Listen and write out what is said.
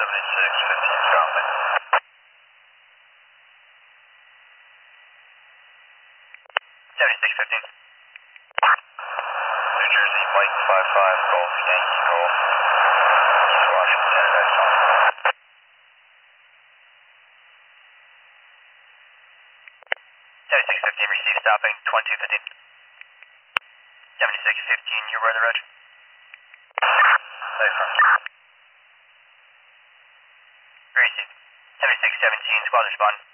7615 stopping. New Jersey, Mike 55 Golf Yankee Golf. East Washington, excellent. 7615 received stopping 2215. 7615, your weather edge. Excellent. Received. 7617, squad respond.